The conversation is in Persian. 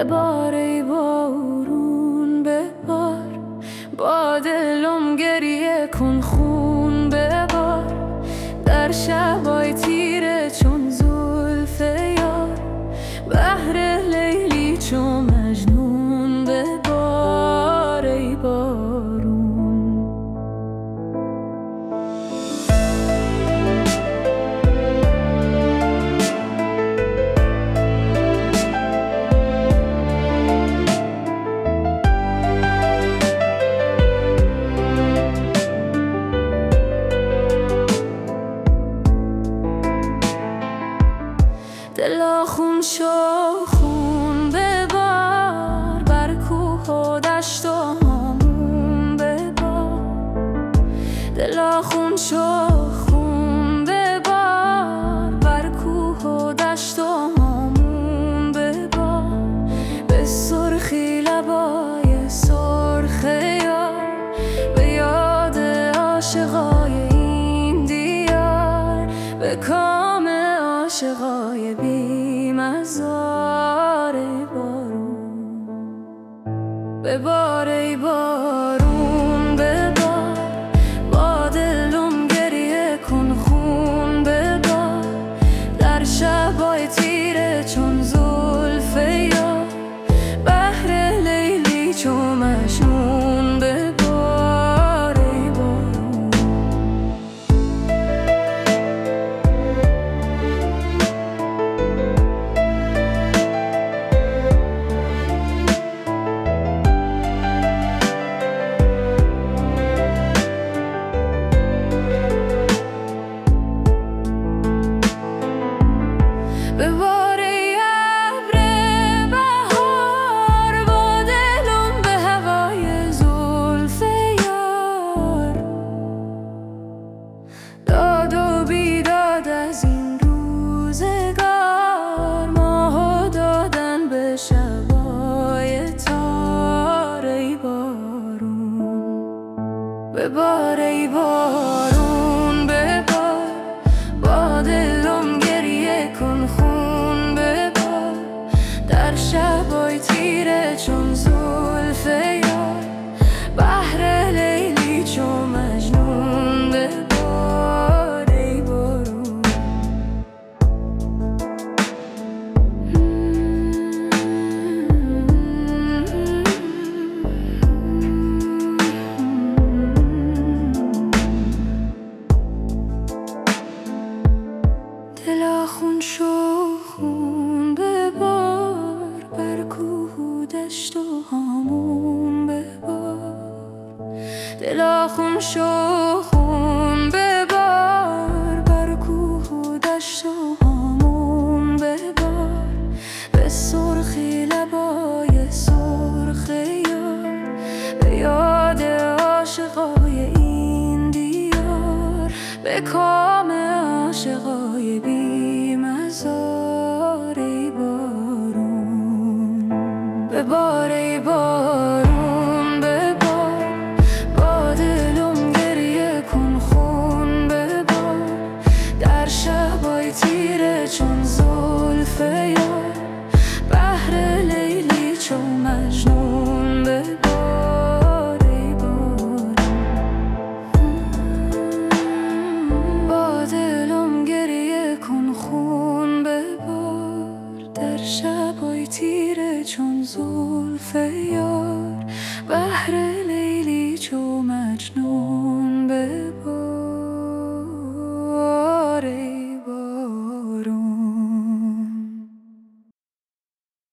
ببار ای بارون ببار، با دلم گریه کن خون ببار. در شبای تیره چون زلف یار، بهر لیلی چون مجنون ببار ای بارون. دلا خون شو خون ببار، بر کوه و دشت و هامون ببار. دلا خون شو خون ببار، بر کوه و دشت و هامون ببار. به سرخی لبای سرخ یار، به یاد عاشقای این دیار، به کام عاشقای بی‌مزار ای بارون. ببار ای بارون ببار، با دلم گریه کن خون ببار. در شبای تیره چون زلف یار، بهر لیلی چون مجنون ببار ای بارون. ببار ای ابر بهار، با دلم به هوای زلف یار. داد و بیداد از این روزگار، ماهو دادن به شبای تار ای بارون. ببار ای بارون ببار، با دلم گریه کن خون ببار. در شبای تیره چون زلف یار، بهر لیلی چون مجنون ببار ای بارون. دلا خون شو خون ببار، بر کوه و دشت و هامون ببار. دلا خون شو خون ببار، بر کوه و دشت و هامون ببار. به سرخی لبای سرخ یار، به یاد عاشقای این دیار، به کام عاشقای بی‌مزار ای بارون. ببار ای بارون ببار، با دلم گریه کن خون ببار. در شبای تیره چون